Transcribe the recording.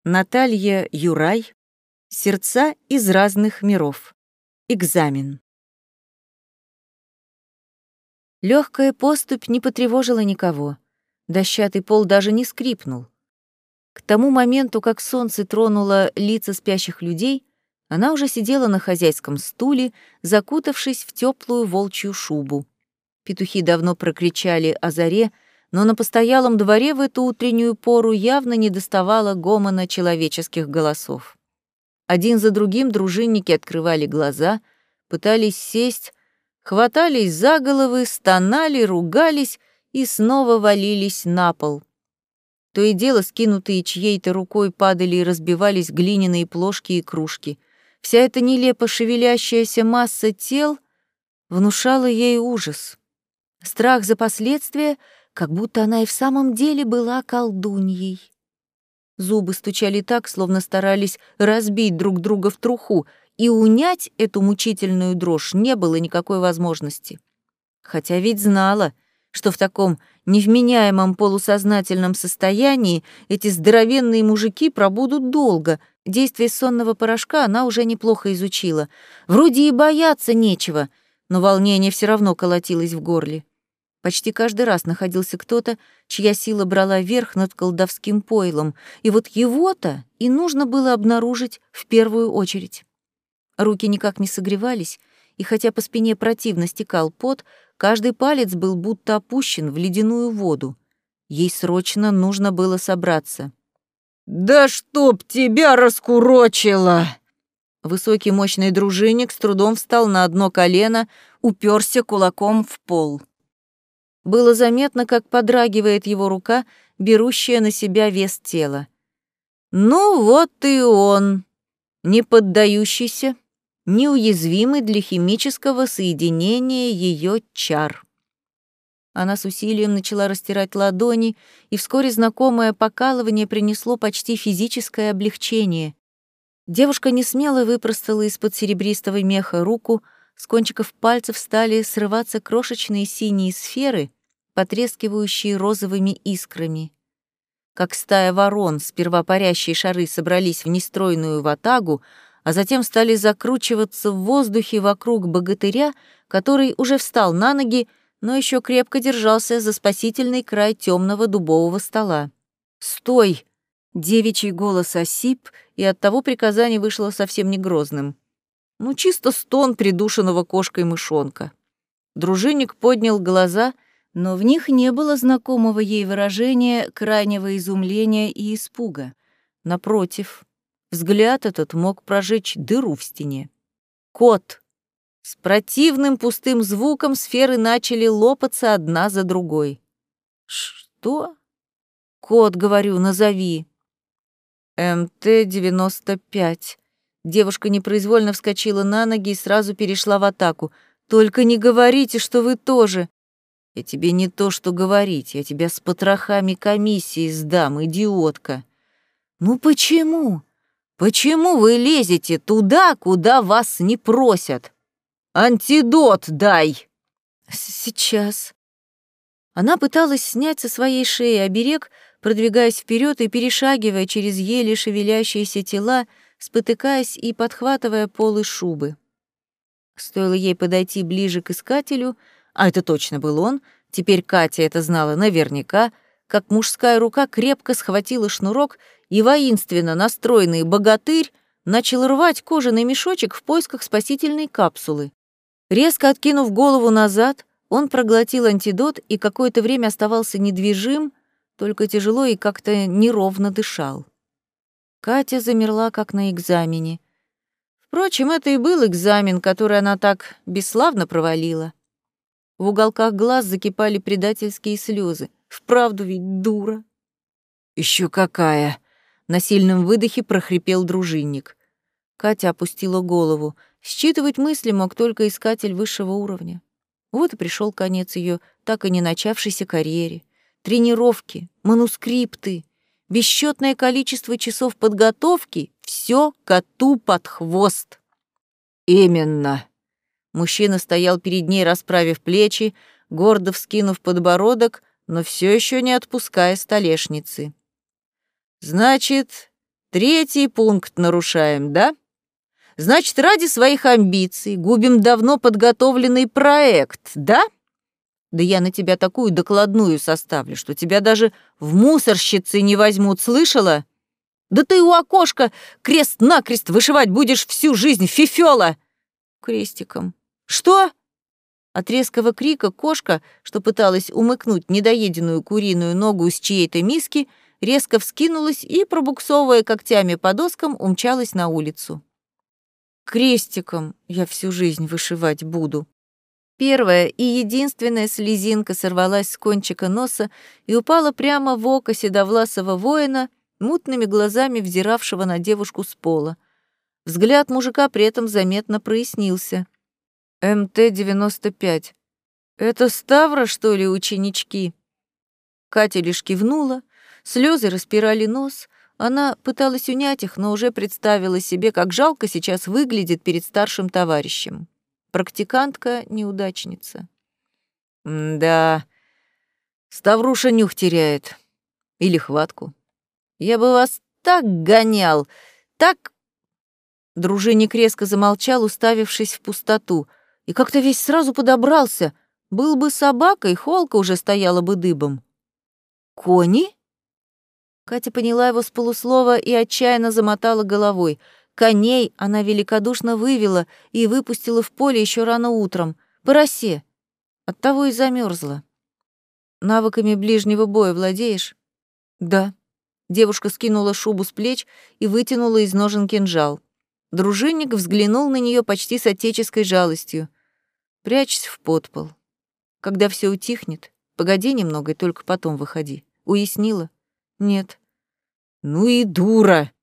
Наталья Юрай. Сердца из разных миров. Экзамен. Легкая поступь не потревожила никого. Дощатый пол даже не скрипнул. К тому моменту, как солнце тронуло лица спящих людей, она уже сидела на хозяйском стуле, закутавшись в теплую волчью шубу. Петухи давно прокричали о заре, но на постоялом дворе в эту утреннюю пору явно недоставало гомона человеческих голосов. Один за другим дружинники открывали глаза, пытались сесть, хватались за головы, стонали, ругались и снова валились на пол. То и дело, скинутые чьей-то рукой, падали и разбивались глиняные плошки и кружки. Вся эта нелепо шевелящаяся масса тел внушала ей ужас. Страх за последствия, как будто она и в самом деле была колдуньей. Зубы стучали так, словно старались разбить друг друга в труху, и унять эту мучительную дрожь не было никакой возможности. Хотя ведь знала, что в таком невменяемом полусознательном состоянии эти здоровенные мужики пробудут долго. Действие сонного порошка она уже неплохо изучила. Вроде и бояться нечего, но волнение все равно колотилось в горле. Почти каждый раз находился кто-то, чья сила брала верх над колдовским пойлом, и вот его-то и нужно было обнаружить в первую очередь. Руки никак не согревались, и хотя по спине противно стекал пот, каждый палец был будто опущен в ледяную воду. Ей срочно нужно было собраться. «Да чтоб тебя раскурочило!» Высокий мощный дружинник с трудом встал на одно колено, уперся кулаком в пол. Было заметно, как подрагивает его рука, берущая на себя вес тела. Ну вот и он, не поддающийся, неуязвимый для химического соединения ее чар. Она с усилием начала растирать ладони, и вскоре знакомое покалывание принесло почти физическое облегчение. Девушка несмело выпростала из-под серебристого меха руку, с кончиков пальцев стали срываться крошечные синие сферы, потрескивающие розовыми искрами. Как стая ворон, сперва парящие шары собрались в нестройную ватагу, а затем стали закручиваться в воздухе вокруг богатыря, который уже встал на ноги, но еще крепко держался за спасительный край темного дубового стола. «Стой!» — девичий голос осип, и оттого приказание вышло совсем не грозным. Ну, чисто стон придушенного кошкой мышонка. Дружинник поднял глаза, но в них не было знакомого ей выражения крайнего изумления и испуга. Напротив, взгляд этот мог прожечь дыру в стене. Кот! С противным пустым звуком сферы начали лопаться одна за другой. «Что?» «Кот, говорю, назови». МТ-95. Девушка непроизвольно вскочила на ноги и сразу перешла в атаку. «Только не говорите, что вы тоже». «Я тебе не то, что говорить, я тебя с потрохами комиссии сдам, идиотка». «Ну почему? Почему вы лезете туда, куда вас не просят? Антидот дай!» «Сейчас». Она пыталась снять со своей шеи оберег, продвигаясь вперед и перешагивая через еле шевелящиеся тела, спотыкаясь и подхватывая полы шубы. Стоило ей подойти ближе к искателю, а это точно был он, теперь Катя это знала наверняка, как мужская рука крепко схватила шнурок, и воинственно настроенный богатырь начал рвать кожаный мешочек в поисках спасительной капсулы. Резко откинув голову назад, он проглотил антидот и какое-то время оставался недвижим, только тяжело и как-то неровно дышал. Катя замерла, как на экзамене. Впрочем, это и был экзамен, который она так бесславно провалила. В уголках глаз закипали предательские слезы. Вправду ведь дура. Еще какая! На сильном выдохе прохрипел дружинник. Катя опустила голову. Считывать мысли мог только искатель высшего уровня. Вот и пришел конец ее так и не начавшейся карьере. Тренировки, манускрипты, бесчетное количество часов подготовки — все коту под хвост. Именно. Мужчина стоял перед ней, расправив плечи, гордо вскинув подбородок, но все еще не отпуская столешницы. «Значит, 3 пункт нарушаем, да? Значит, ради своих амбиций губим давно подготовленный проект, да? Да я на тебя такую докладную составлю, что тебя даже в мусорщицы не возьмут, слышала? Да ты у окошка крест-накрест вышивать будешь всю жизнь, фифёла!» Крестиком. «Что?» От резкого крика кошка, что пыталась умыкнуть недоеденную куриную ногу из чьей-то миски, резко вскинулась и, пробуксовывая когтями по доскам, умчалась на улицу. «Крестиком я всю жизнь вышивать буду». Первая и единственная слезинка сорвалась с кончика носа и упала прямо в око седовласого воина, мутными глазами взиравшего на девушку с пола. Взгляд мужика при этом заметно прояснился. МТ-95. Это Ставра, что ли, ученички? Катя лишь кивнула, слезы распирали нос. Она пыталась унять их, но уже представила себе, как жалко сейчас выглядит перед старшим товарищем. Практикантка-неудачница. Да, Ставруша нюх теряет. Или хватку. Я бы вас так гонял, так... Дружинник резко замолчал, уставившись в пустоту, и как-то весь сразу подобрался. Был бы собакой, холка уже стояла бы дыбом. «Кони?» Катя поняла его с полуслова и отчаянно замотала головой. Коней она великодушно вывела и выпустила в поле еще рано утром, по росе. Оттого и замерзла. «Навыками ближнего боя владеешь?» «Да». Девушка скинула шубу с плеч и вытянула из ножен кинжал. Дружинник взглянул на нее почти с отеческой жалостью. «Прячься в подпол. Когда все утихнет, погоди немного и только потом выходи. Уяснила?» «Нет». «Ну и дура!»